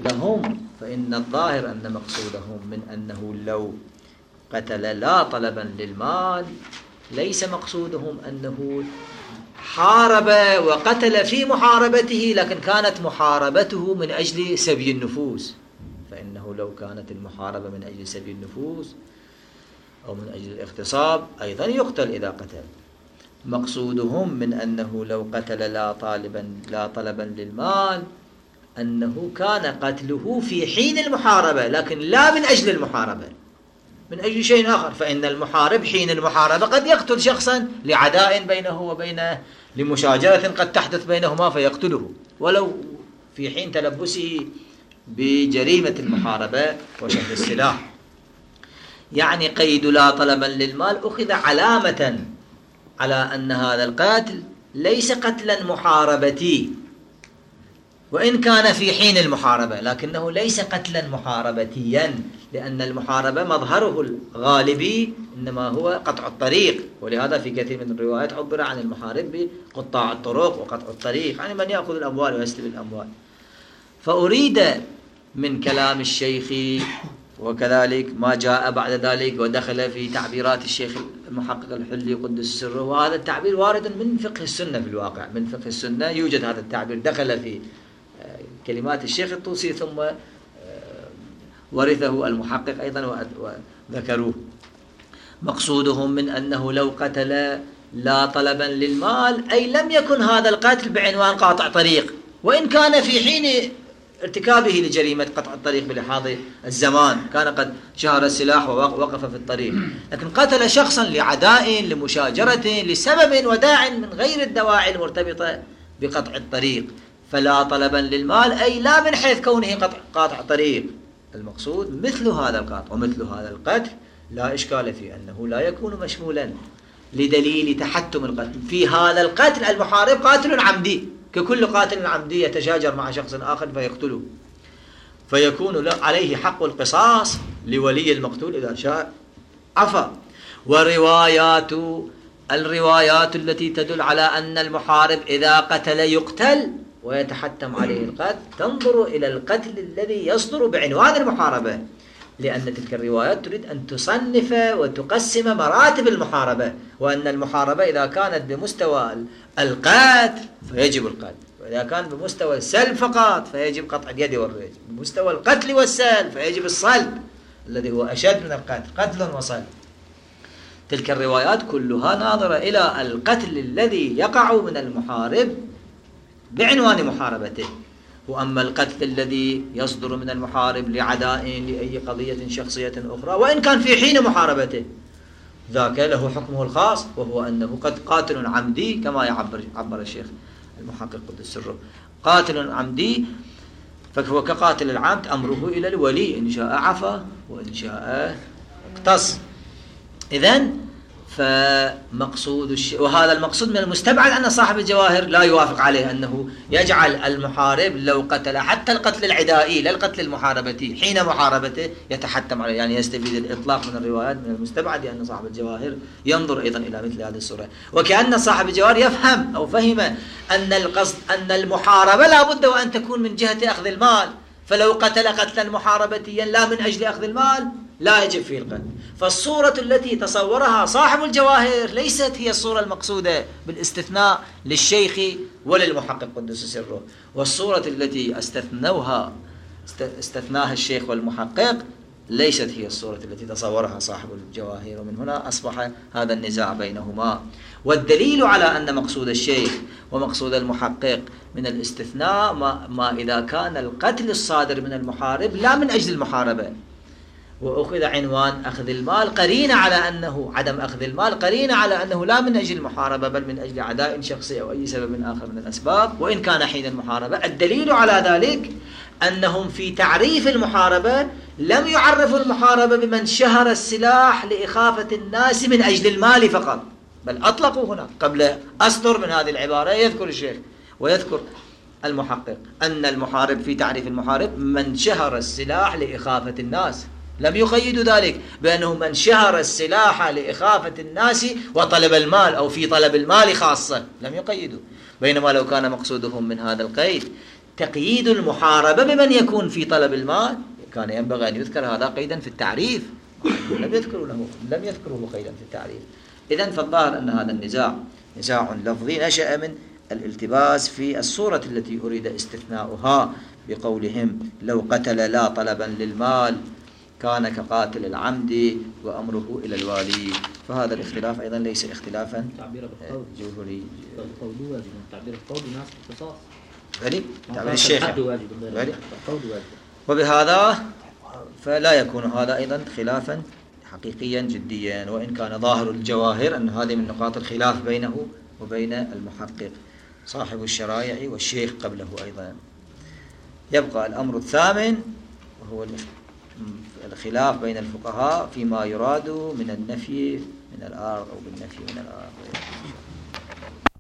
مقصودهم، فإن الظاهر أن مقصودهم من أنه لو قتل لا طلبا للمال، ليس مقصودهم أنه حارب وقتل في محاربته، لكن كانت محاربته من أجل سبي النفوس، فإنه لو كانت المحاربة من أجل سبي النفوس أو من أجل الاغتصاب أيضا يقتل إذا قتل. مقصودهم من أنه لو قتل لا طلبا للمال أنه كان قتله في حين المحاربة، لكن لا من أجل المحاربة، من أجل شيء آخر. فإن المحارب حين المحاربة قد يقتل شخصا لعداء بينه وبينه، لمشاجرة قد تحدث بينهما فيقتله، ولو في حين تلبسه بجريمة المحاربة وشد السلاح. يعني قيد لا طلبا للمال أخذ علامة على أن هذا القتل ليس قتلا محاربتي، وإن كان في حين المحاربة، لكنه ليس قتلا محاربتيا، لأن المحاربة مظهره الغالبي إنما هو قطع الطريق، ولهذا في كثير من الروايات عبر عن المحارب بقطاع الطرق وقطع الطريق، يعني من يأخذ الأموال ويسلب الأموال. فأريد من كلام الشيخ وكذلك ما جاء بعد ذلك ودخل في تعبيرات الشيخ المحقق الحلي قدس سره، وهذا التعبير وارد من فقه السنة، في الواقع من فقه السنة يوجد هذا التعبير، دخل في كلمات الشيخ الطوسي ثم ورثه المحقق أيضا وذكروه. مقصودهم من أنه لو قتل لا طلبا للمال أي لم يكن هذا القتل بعنوان قاطع طريق، وإن كان في حين ارتكابه لجريمة قطع الطريق بلحاظ الزمان كان قد شهر السلاح ووقف في الطريق، لكن قتل شخصا لعداء لمشاجرة لسبب وداع من غير الدواعي المرتبطة بقطع الطريق، فلا طلبا للمال أي لا من حيث كونه قاطع طريق، المقصود مثل هذا القطع ومثل هذا القتل لا إشكال في أنه لا يكون مشمولا لدليل تحتم القتل. في هذا القتل المحارب قاتل عمدي، ككل قاتل عمدي يتشاجر مع شخص آخر فيقتله، فيكون عليه حق القصاص لولي المقتول إذا شاء عفا. الروايات التي تدل على أن المحارب إذا قتل يقتل ويتحتم عليه القتل تنظر إلى القتل الذي يصدر بعنوان المحاربة، لأن تلك الروايات تريد أن تصنف وتقسم مراتب المحاربة، وأن المحاربة إذا كانت بمستوى القتل فيجب القتل، وإذا كان بمستوى السلب فقط فيجب قطع اليد والرجل، بمستوى القتل والسلب فيجب الصلب الذي هو أشد من القتل، قتل وصلب. تلك الروايات كلها ناظرة إلى القتل الذي يقع من المحارب بعنوان محاربته، وأما القتل الذي يصدر من المحارب لعداء لأي قضية شخصية أخرى وإن كان في حين محاربته ذاك له حكمه الخاص، وهو أنه قد قاتل عمدي كما عبر الشيخ المحقق قدس سره، قاتل عمدي فهو كقاتل العمد، أمره إلى الولي إن شاء عفا وإن شاء اقتص. إذن فمقصود وهذا المقصود من المستبعد أن صاحب الجواهر لا يوافق عليه، أنه يجعل المحارب لو قتل حتى القتل العدائي لا القتل المحاربتي حين محاربته يتحتم عليه، يعني يستفيد الإطلاق من الروايات من المستبعد أن صاحب الجواهر ينظر أيضا إلى مثل هذه الصورة، وكأن صاحب الجواهر يفهم أو فهم أن القصد أن المحاربة لا بد وأن تكون من جهة أخذ المال، فلو قتل قتلا محاربتيا لا من أجل أخذ المال لا يجب فيه القتل. فالصورة التي تصورها صاحب الجواهر ليست هي الصورة المقصودة بالاستثناء للشيخ وللمحقق قدس سره، والصورة التي استثناها الشيخ والمحقق ليست هي الصورة التي تصورها صاحب الجواهر، ومن هنا أصبح هذا النزاع بينهما. والدليل على أن مقصود الشيخ ومقصود المحقق من الاستثناء ما إذا كان القتل الصادر من المحارب لا من أجل المحاربة، وأخذ عنوان أخذ المال قرينة على أنه عدم أخذ المال قرينة على أنه لا من أجل المحاربة بل من أجل عداء شخصي أو أي سبب آخر من الأسباب، وإن كان حين المحاربة. الدليل على ذلك أنهم في تعريف المحاربة لم يعرفوا المحاربة بمن شهر السلاح لإخافة الناس من أجل المال فقط، بل أطلقوا هنا قبل أسطر من هذه العبارة يذكر الشيخ ويذكر المحقق أن المحارب في تعريف المحارب من شهر السلاح لإخافة الناس، لم يقيدوا ذلك بأنه من شهر السلاح لإخافة الناس وطلب المال أو في طلب المال خاصة، لم يقيدوا. بينما لو كان مقصودهم من هذا القيد تقييد المحاربة بمن يكون في طلب المال كان ينبغي أن يذكر هذا قيدا في التعريف، لم يذكروه قيدا في التعريف. إذن فالظاهر أن هذا النزاع نزاع لفظي نشأ من الالتباس في الصورة التي أريد استثناؤها بقولهم لو قتل لا طلبا للمال كان كقاتل العمد وأمره إلى الوالي. فهذا الاختلاف أيضا ليس اختلافا جوهري. تعبير القول ناس القصاص تعبير الشيخ. وبهذا فلا يكون هذا أيضا خلافا حقيقيا جديا، وإن كان ظاهر الجواهر أن هذه من نقاط الخلاف بينه وبين المحقق صاحب الشرائع والشيخ قبله أيضا. يبقى الأمر الثامن وهو الخلاف بين الفقهاء فيما يراد من النفي من الآرض أو بالنفي من الآرض.